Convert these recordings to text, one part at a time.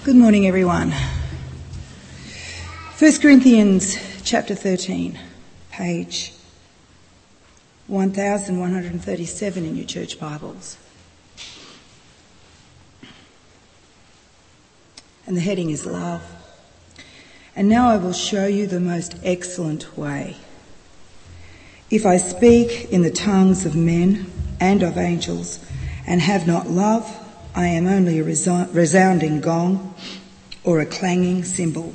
Good morning, everyone. 1 Corinthians chapter 13, page 1137 in your church Bibles. And the heading is Love. And now I will show you the most excellent way. If I speak in the tongues of men and of angels and have not love, I am only a resounding gong or a clanging cymbal.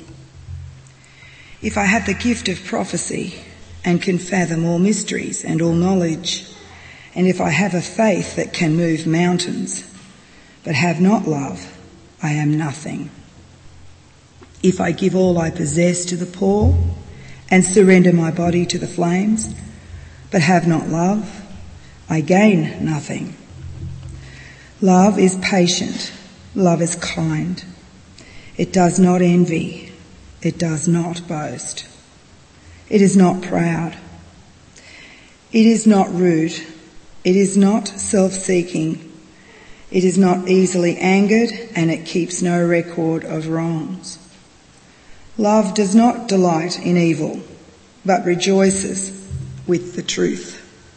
If I have the gift of prophecy and can fathom all mysteries and all knowledge, and if I have a faith that can move mountains, but have not love, I am nothing. If I give all I possess to the poor and surrender my body to the flames, but have not love, I gain nothing. Love is patient. Love is kind. It does not envy. It does not boast. It is not proud. It is not rude. It is not self-seeking. It is not easily angered, and it keeps no record of wrongs. Love does not delight in evil, but rejoices with the truth.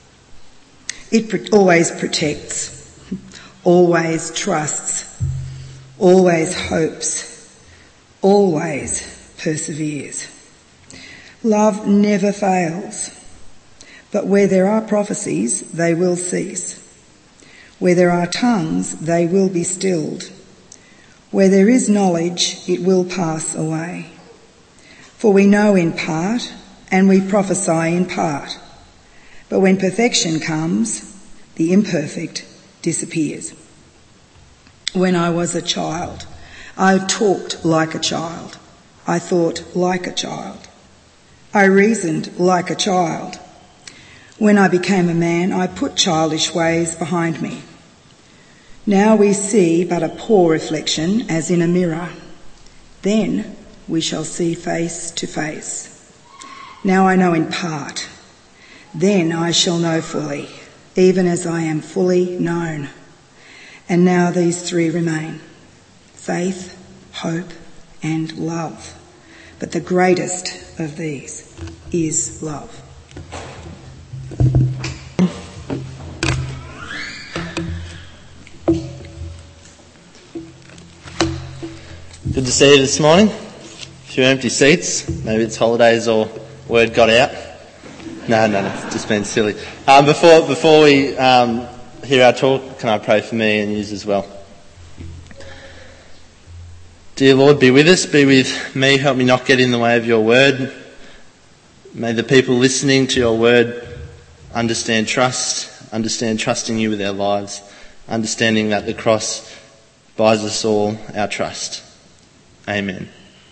It always protects, always trusts, always hopes, always perseveres. Love never fails, but where there are prophecies, they will cease. Where there are tongues, they will be stilled. Where there is knowledge, it will pass away. For we know in part, and we prophesy in part. But when perfection comes, the imperfect disappears. When I was a child, I talked like a child. I thought like a child. I reasoned like a child. When I became a man, I put childish ways behind me. Now we see but a poor reflection as in a mirror. Then we shall see face to face. Now I know in part. Then I shall know fully, even as I am fully known. And now these three remain: faith, hope, and love. But the greatest of these is love. Good to see you this morning. A few empty seats. Maybe it's holidays or word got out. No, it's just been silly. Before we hear our talk, can I pray for me and yous as well? Dear Lord, be with us, be with me, help me not get in the way of your word. May the people listening to your word understand trusting you with their lives, understanding that the cross buys us all our trust. Amen.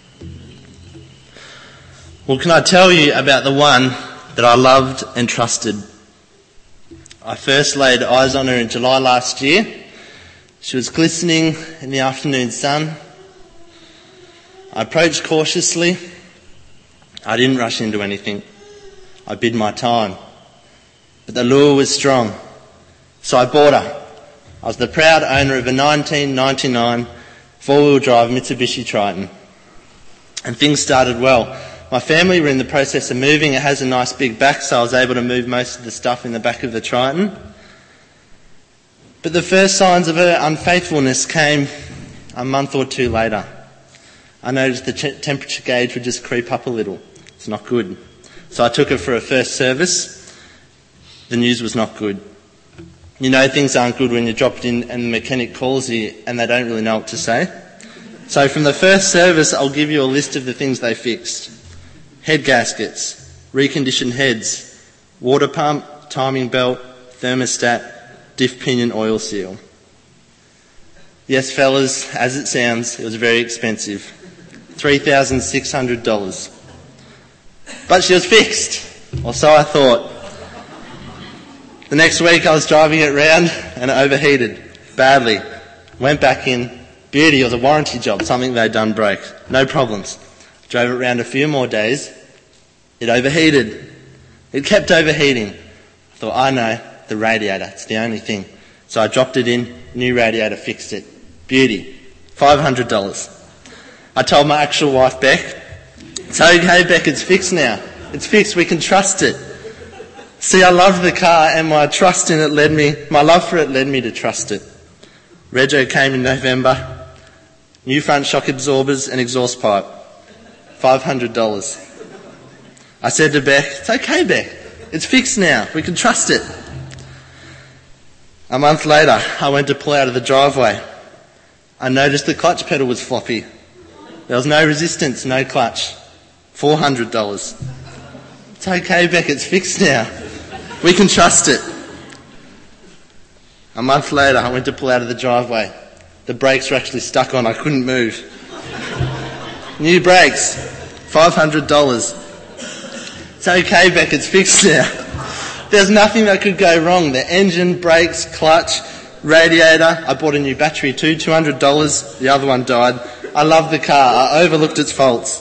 Well, can I tell you about the one that I loved and trusted? I first laid eyes on her in July last year. She was glistening in the afternoon sun. I approached cautiously. I didn't rush into anything. I bid my time. But the lure was strong. So I bought her. I was the proud owner of a 1999 four-wheel drive Mitsubishi Triton. And things started well. My family were in the process of moving. It has a nice big back, so I was able to move most of the stuff in the back of the Triton. But the first signs of her unfaithfulness came a month or two later. I noticed the temperature gauge would just creep up a little. It's not good. So I took her for a first service. The news was not good. You know things aren't good when you drop it in and the mechanic calls you and they don't really know what to say. So from the first service, I'll give you a list of the things they fixed. Head gaskets, reconditioned heads, water pump, timing belt, thermostat, diff pinion oil seal. Yes, fellas, as it sounds, it was very expensive. $3,600. But she was fixed, or so I thought. The next week I was driving it round and it overheated badly. Went back in. Beauty, it was a warranty job, something they'd done broke. No problems. Drove it round a few more days. It overheated. It kept overheating. I thought, I know, the radiator, it's the only thing. So I dropped it in, new radiator, fixed it. Beauty. $500. I told my actual wife, Beck, "It's okay, Beck, it's fixed now. It's fixed, we can trust it." See, I loved the car, and my love for it led me to trust it. Rego came in November. New front shock absorbers and exhaust pipe. $500. I said to Beck, "It's okay, Beck. It's fixed now. We can trust it." A month later, I went to pull out of the driveway. I noticed the clutch pedal was floppy. There was no resistance, no clutch. $400. "It's okay, Beck. It's fixed now. We can trust it." A month later, I went to pull out of the driveway. The brakes were actually stuck on. I couldn't move. New brakes. $500. "It's okay, Beck. It's fixed now." There's nothing that could go wrong. The engine, brakes, clutch, radiator. I bought a new battery too, $200. The other one died. I loved the car. I overlooked its faults.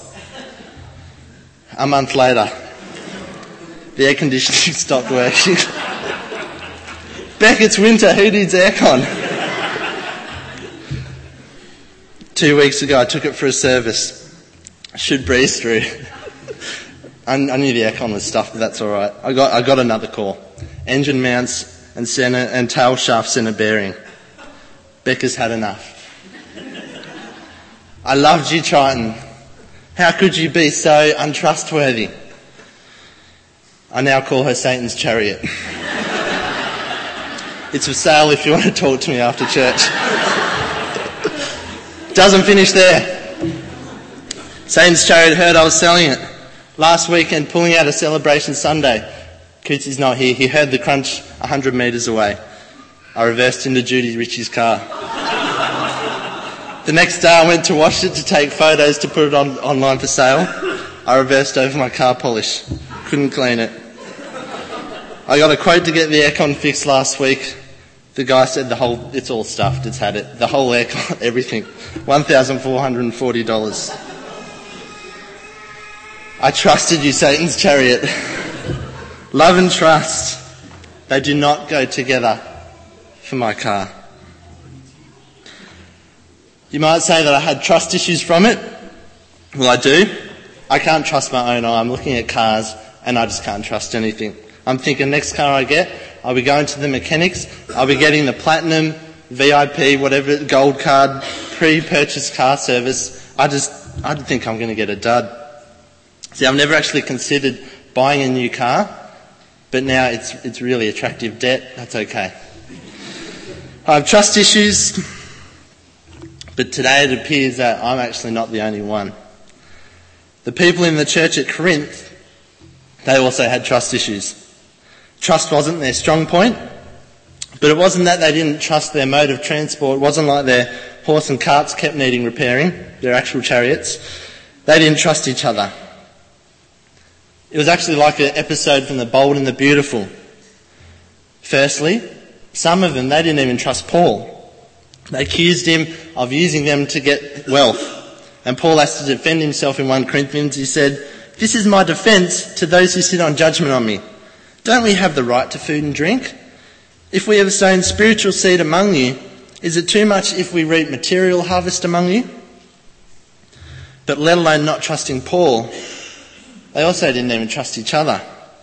A month later, the air conditioning stopped working. "Beck, it's winter. Who needs aircon?" 2 weeks ago, I took it for a service. I should breeze through. I knew the aircon was stuffed, but that's all right. I got another call. Engine mounts and tail shaft centre bearing. Becca's had enough. "I loved you, Triton. How could you be so untrustworthy?" I now call her Satan's chariot. It's for sale if you want to talk to me after church. Doesn't finish there. Satan's chariot heard I was selling it. Last weekend, pulling out a celebration Sunday. Cootsy's not here. He heard the crunch 100 metres away. I reversed into Judy Ritchie's car. The next day I went to wash it to take photos to put it online for sale. I reversed over my car polish. Couldn't clean it. I got a quote to get the aircon fixed last week. The guy said it's all stuffed, it's had it. The whole aircon, everything. $1,440. I trusted you, Satan's chariot. Love and trust, they do not go together for my car. You might say that I had trust issues from it. Well, I do. I can't trust my own eye. I'm looking at cars and I just can't trust anything. I'm thinking next car I get, I'll be going to the mechanics, I'll be getting the platinum, VIP, whatever, gold card, pre-purchase car service. I think I'm going to get a dud. See, I've never actually considered buying a new car, but now it's really attractive debt. That's okay. I have trust issues, but today it appears that I'm actually not the only one. The people in the church at Corinth, they also had trust issues. Trust wasn't their strong point, but it wasn't that they didn't trust their mode of transport. It wasn't like their horse and carts kept needing repairing, their actual chariots. They didn't trust each other. It was actually like an episode from The Bold and the Beautiful. Firstly, some of them, they didn't even trust Paul. They accused him of using them to get wealth. And Paul has to defend himself in 1 Corinthians. He said, "This is my defence to those who sit on judgment on me. Don't we have the right to food and drink? If we have sown spiritual seed among you, is it too much if we reap material harvest among you?" But let alone not trusting Paul, they also didn't even trust each other.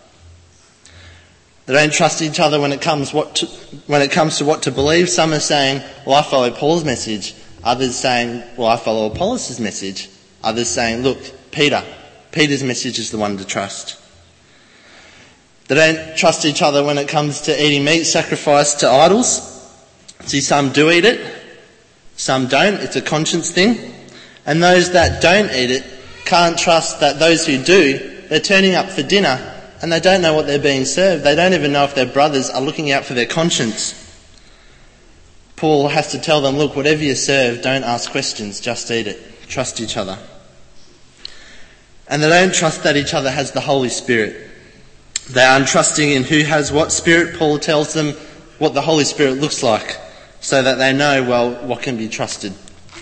They don't trust each other when it comes to what to believe. Some are saying, "Well, I follow Paul's message." Others saying, "Well, I follow Apollos' message." Others saying, "Look, Peter's message is the one to trust." They don't trust each other when it comes to eating meat sacrificed to idols. See, some do eat it, some don't. It's a conscience thing. And those that don't eat it can't trust that those who do, they're turning up for dinner and they don't know what they're being served. They don't even know if their brothers are looking out for their conscience. Paul has to tell them, "Look, whatever you serve, don't ask questions, just eat it. Trust each other." And they don't trust that each other has the Holy Spirit. They are untrusting in who has what spirit. Paul tells them what the Holy Spirit looks like so that they know, well, what can be trusted.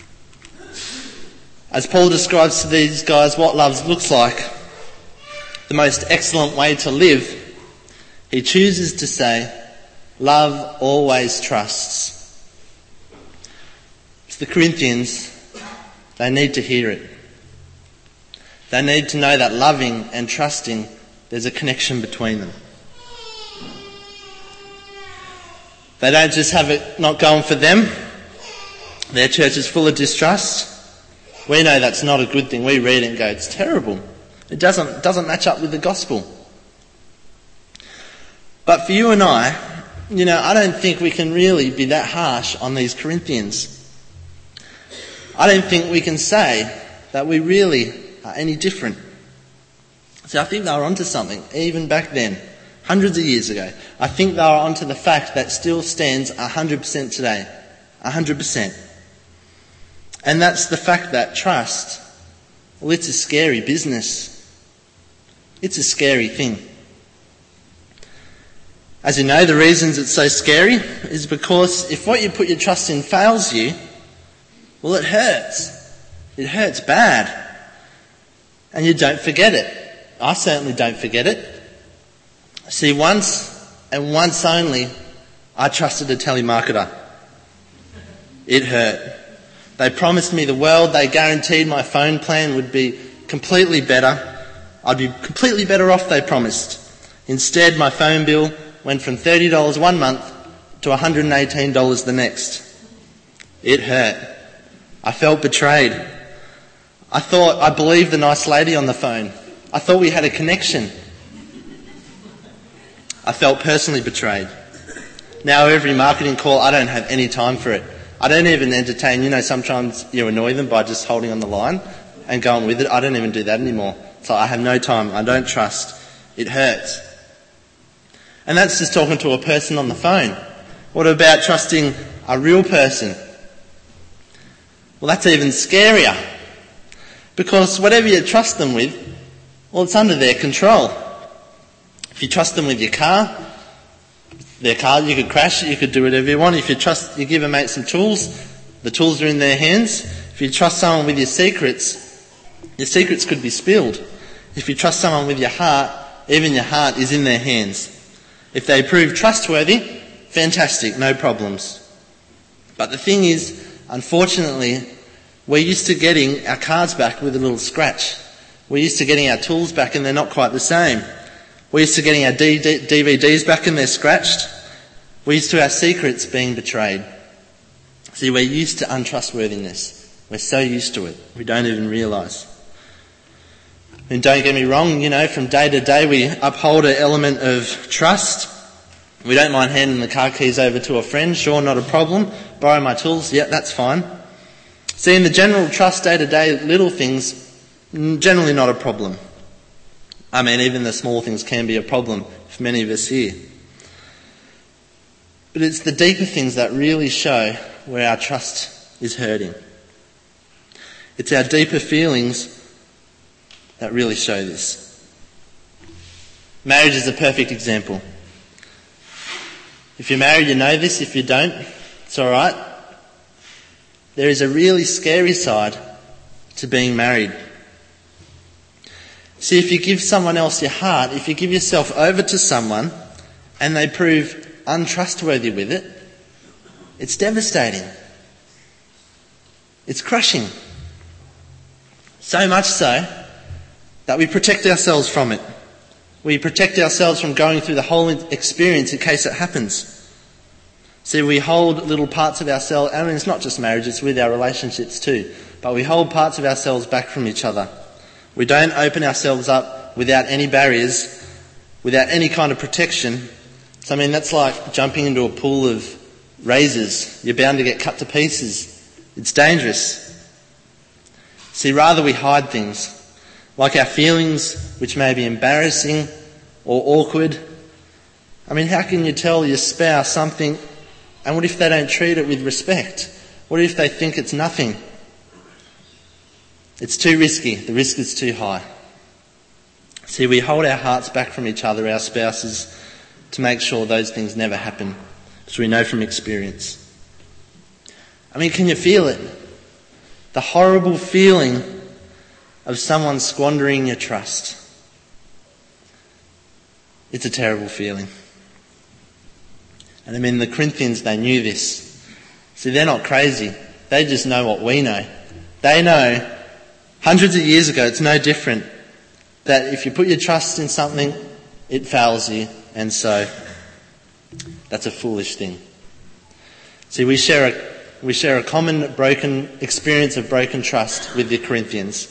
As Paul describes to these guys what love looks like, the most excellent way to live, he chooses to say, "Love always trusts." To the Corinthians, They need to hear it. They need to know that loving and trusting, there's a connection between them. They don't just have it not going for them. Their church is full of distrust. We know that's not a good thing. We read it and go, it's terrible. It doesn't match up with the gospel. But for you and I don't think we can really be that harsh on these Corinthians. I don't think we can say that we really are any different. So I think they were onto something, even back then, hundreds of years ago. I think they were onto the fact that still stands 100% today. 100%. And that's the fact that trust, well, it's a scary business. It's a scary thing. As you know, the reasons it's so scary is because if what you put your trust in fails you, well, it hurts. It hurts bad. And you don't forget it. I certainly don't forget it. See, once and once only, I trusted a telemarketer. It hurt. They promised me the world. They guaranteed my phone plan would be completely better. I'd be completely better off, they promised. Instead, my phone bill went from $30 one month to $118 the next. It hurt. I felt betrayed. I believed the nice lady on the phone. I thought we had a connection. I felt personally betrayed. Now every marketing call, I don't have any time for it. I don't even entertain, sometimes you annoy them by just holding on the line and going with it. I don't even do that anymore. So I have no time. I don't trust. It hurts. And that's just talking to a person on the phone. What about trusting a real person? Well, that's even scarier. Because whatever you trust them with, well, it's under their control. If you trust them with your car, you could crash it, you could do whatever you want. If you give a mate some tools, the tools are in their hands. If you trust someone with your secrets could be spilled. If you trust someone with your heart, even your heart is in their hands. If they prove trustworthy, fantastic, no problems. But the thing is, unfortunately, we're used to getting our cards back with a little scratch. We're used to getting our tools back and they're not quite the same. We're used to getting our DVDs back and they're scratched. We're used to our secrets being betrayed. See, we're used to untrustworthiness. We're so used to it, we don't even realise. And don't get me wrong, from day to day we uphold an element of trust. We don't mind handing the car keys over to a friend, sure, not a problem. Borrow my tools, yeah, that's fine. See, in the general trust day to day, little things, generally not a problem. I mean, even the small things can be a problem for many of us here. But it's the deeper things that really show where our trust is hurting. It's our deeper feelings that really show this. Marriage is a perfect example. If you're married, you know this. If you don't, it's all right. There is a really scary side to being married. See, if you give someone else your heart, if you give yourself over to someone and they prove untrustworthy with it, it's devastating. It's crushing. So much so that we protect ourselves from it. We protect ourselves from going through the whole experience in case it happens. See, we hold little parts of ourselves, and it's not just marriage, it's with our relationships too, but we hold parts of ourselves back from each other. We don't open ourselves up without any barriers, without any kind of protection. So that's like jumping into a pool of razors. You're bound to get cut to pieces. It's dangerous. See, rather we hide things, like our feelings, which may be embarrassing or awkward. How can you tell your spouse something, and what if they don't treat it with respect? What if they think it's nothing? It's too risky. The risk is too high. See, we hold our hearts back from each other, our spouses, to make sure those things never happen, as we know from experience. Can you feel it? The horrible feeling of someone squandering your trust. It's a terrible feeling. And the Corinthians, they knew this. See, they're not crazy. They just know what we know. They know hundreds of years ago it's no different, that if you put your trust in something, it fails you, and so that's a foolish thing. See, we share a common broken experience of broken trust with the Corinthians.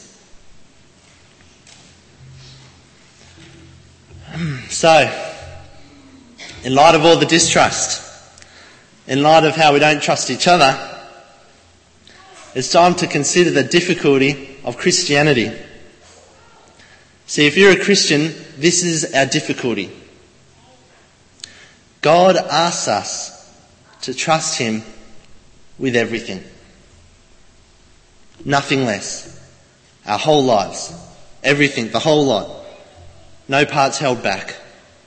So, in light of all the distrust, in light of how we don't trust each other, it's time to consider the difficulty of Christianity. See, if you're a Christian, this is our difficulty. God asks us to trust him with everything. Nothing less. Our whole lives. Everything, the whole lot. No parts held back.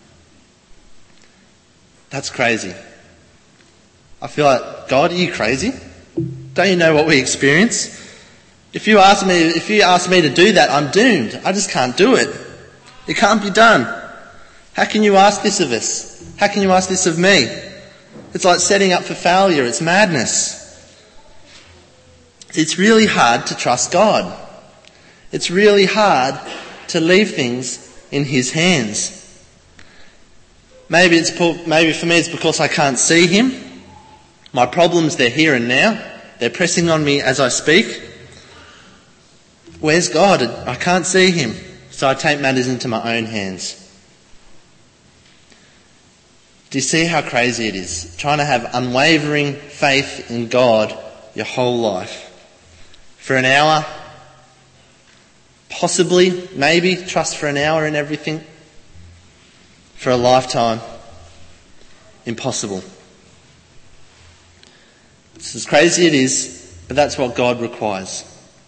That's crazy. I feel like, God, are you crazy? Don't you know what we experience? If you ask me to do that, I'm doomed. I just can't do it. It can't be done. How can you ask this of us? How can you ask this of me? It's like setting up for failure. It's madness. It's really hard to trust God. It's really hard to leave things in his hands. Maybe for me it's because I can't see him. My problems, they're here and now. They're pressing on me as I speak. Where's God? I can't see him. So I take matters into my own hands. Do you see how crazy it is? Trying to have unwavering faith in God your whole life. For an hour, possibly, maybe, trust for an hour in everything. For a lifetime, impossible. It's as crazy it is, but that's what God requires.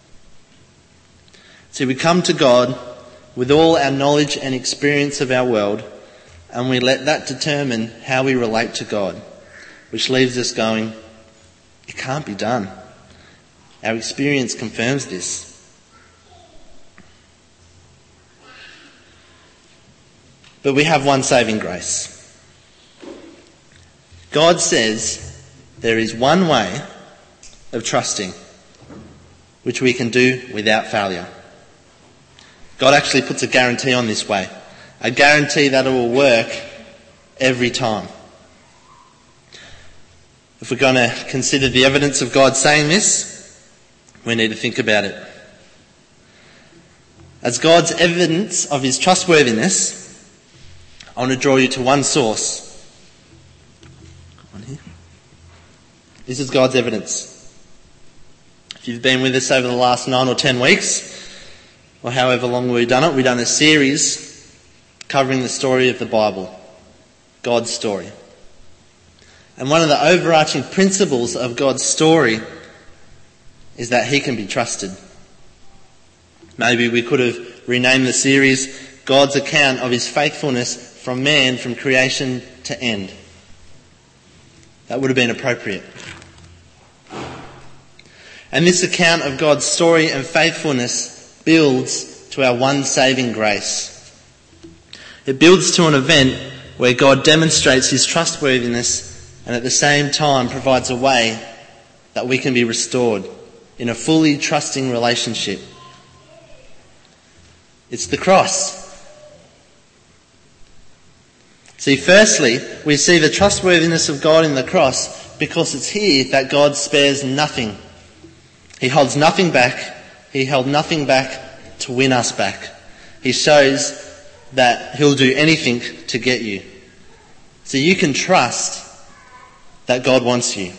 So we come to God with all our knowledge and experience of our world, and we let that determine how we relate to God, which leaves us going, it can't be done. Our experience confirms this. But we have one saving grace. God says there is one way of trusting which we can do without failure. God actually puts a guarantee on this way. A guarantee that it will work every time. If we're going to consider the evidence of God saying this, we need to think about it. As God's evidence of his trustworthiness, I want to draw you to one source. Come on here. This is God's evidence. If you've been with us over the last 9 or 10 weeks, or however long we've done it, we've done a series covering the story of the Bible, God's story. And one of the overarching principles of God's story is that he can be trusted. Maybe we could have renamed the series God's account of his faithfulness from man, from creation to end. That would have been appropriate. And this account of God's story and faithfulness builds to our one saving grace. It builds to an event where God demonstrates his trustworthiness and at the same time provides a way that we can be restored in a fully trusting relationship. It's the cross. See, firstly, we see the trustworthiness of God in the cross because it's here that God spares nothing. He holds nothing back. He held nothing back to win us back. He shows that he'll do anything to get you. So you can trust that God wants you.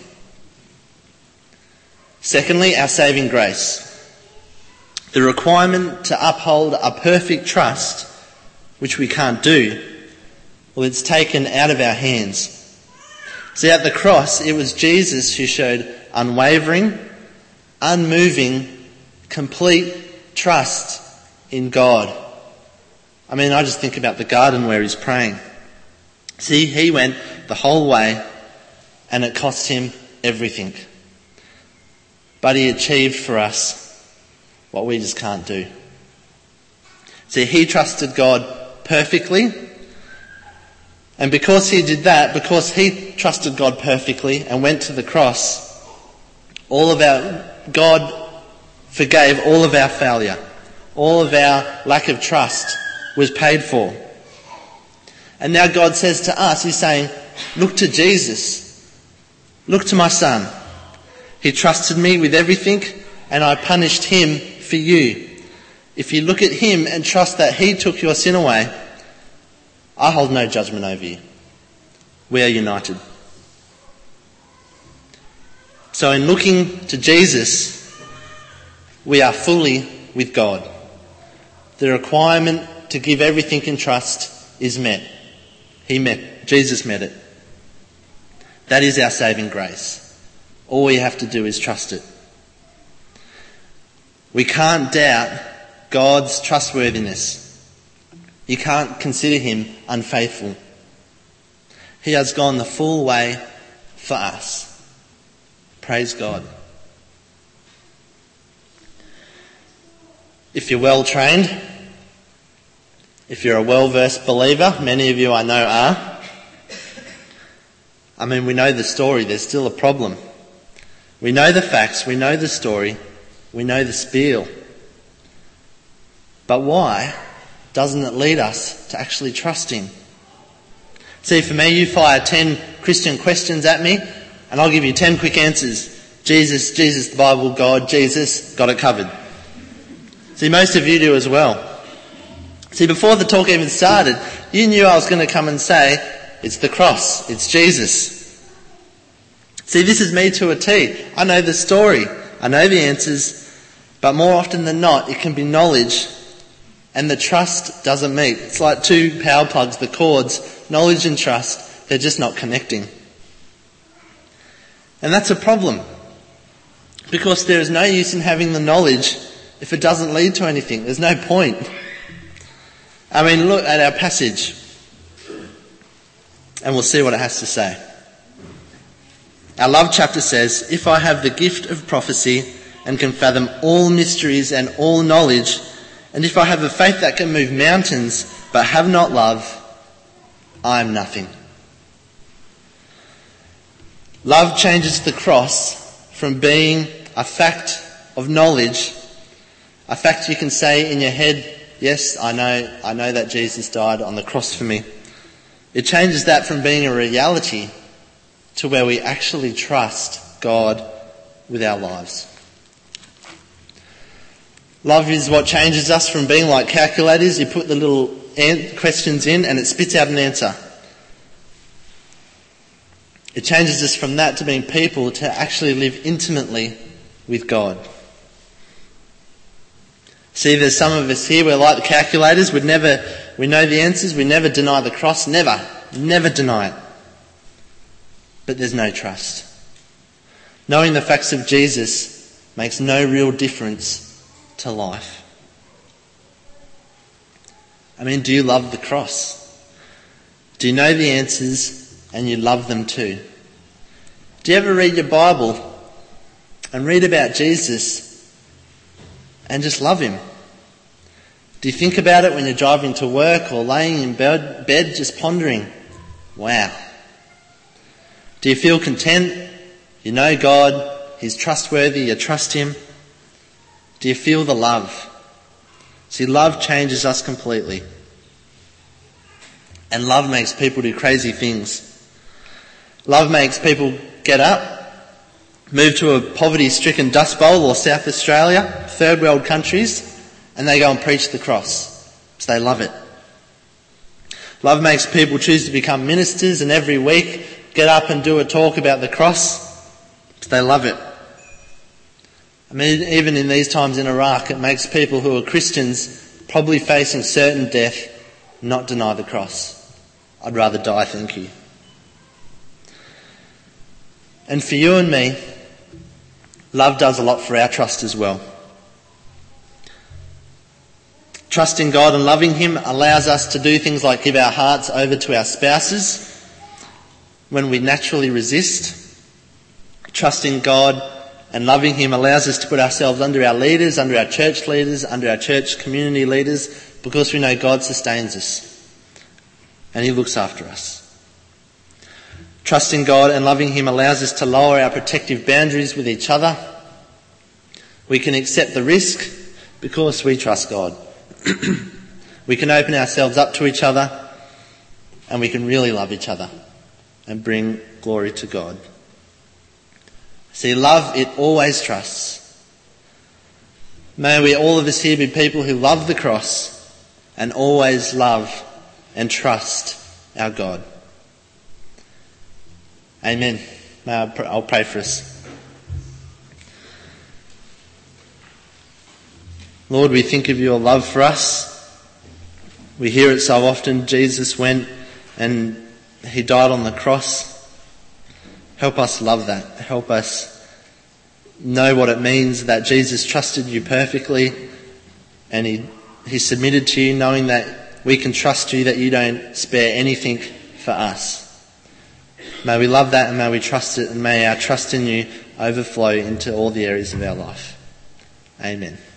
Secondly, our saving grace. The requirement to uphold a perfect trust, which we can't do, well, it's taken out of our hands. See, at the cross, it was Jesus who showed unwavering, unmoving, complete trust in God. I mean, I just think about the garden where he's praying. See, he went the whole way and it cost him everything. But he achieved for us what we just can't do. See, he trusted God perfectly. And because he did that, because he trusted God perfectly and went to the cross, all of our God forgave all of our failure. All of our lack of trust was paid for. And now God says to us, he's saying, look to Jesus. Look to my son. He trusted me with everything and I punished him for you. If you look at him and trust that he took your sin away, I hold no judgment over you. We are united. So in looking to Jesus, we are fully with God. The requirement to give everything in trust is met. Jesus met it. That is our saving grace. All we have to do is trust it. We can't doubt God's trustworthiness. You can't consider him unfaithful. He has gone the full way for us. Praise God. If you're well trained, if you're a well-versed believer, many of you I know are. We know the story, there's still a problem. We know the facts, we know the story, we know the spiel. But why doesn't it lead us to actually trust him? See, for me, you fire 10 Christian questions at me, and I'll give you 10 quick answers. Jesus, the Bible, God, Jesus, got it covered. See, most of you do as well. See, before the talk even started, you knew I was going to come and say, it's the cross, it's Jesus. See, this is me to a T. I know the story, I know the answers, but more often than not, it can be knowledge, and the trust doesn't meet. It's like two power plugs, the cords, knowledge and trust, they're just not connecting. And that's a problem, because there is no use in having the knowledge if it doesn't lead to anything. There's no point. Look at our passage, and we'll see what it has to say. Our love chapter says, if I have the gift of prophecy and can fathom all mysteries and all knowledge, and if I have a faith that can move mountains but have not love, I am nothing. Love changes the cross from being a fact of knowledge, a fact you can say in your head, yes, I know that Jesus died on the cross for me. It changes that from being a reality to where we actually trust God with our lives. Love is what changes us from being like calculators. You put the little questions in and it spits out an answer. It changes us from that to being people to actually live intimately with God. See, there's some of us here, we're like the calculators. We know the answers, we never deny the cross, never deny it. But there's no trust. Knowing the facts of Jesus makes no real difference to life. Do you love the cross? Do you know the answers and you love them too? Do you ever read your Bible and read about Jesus and just love him? Do you think about it when you're driving to work or laying in bed just pondering, wow? Do you feel content? You know God, he's trustworthy, you trust him. Do you feel the love? See, love changes us completely. And love makes people do crazy things. Love makes people get up, move to a poverty-stricken Dust Bowl or South Australia, third world countries, and they go and preach the cross. So they love it. Love makes people choose to become ministers and every week get up and do a talk about the cross. So they love it. Even in these times in Iraq, it makes people who are Christians probably facing certain death not deny the cross. I'd rather die, thank you. And for you and me, love does a lot for our trust as well. Trusting God and loving him allows us to do things like give our hearts over to our spouses when we naturally resist. Trusting God and loving him allows us to put ourselves under our leaders, under our church leaders, under our church community leaders, because we know God sustains us and he looks after us. Trusting God and loving him allows us to lower our protective boundaries with each other. We can accept the risk because we trust God. We can open ourselves up to each other, and we can really love each other and bring glory to God. See, love, it always trusts. May we, all of us here, be people who love the cross and always love and trust our God. Amen. I'll pray for us. Lord, we think of your love for us. We hear it so often. Jesus went and he died on the cross. Help us love that. Help us know what it means that Jesus trusted you perfectly and he submitted to you, knowing that we can trust you, that you don't spare anything for us. May we love that and may we trust it, and may our trust in you overflow into all the areas of our life. Amen.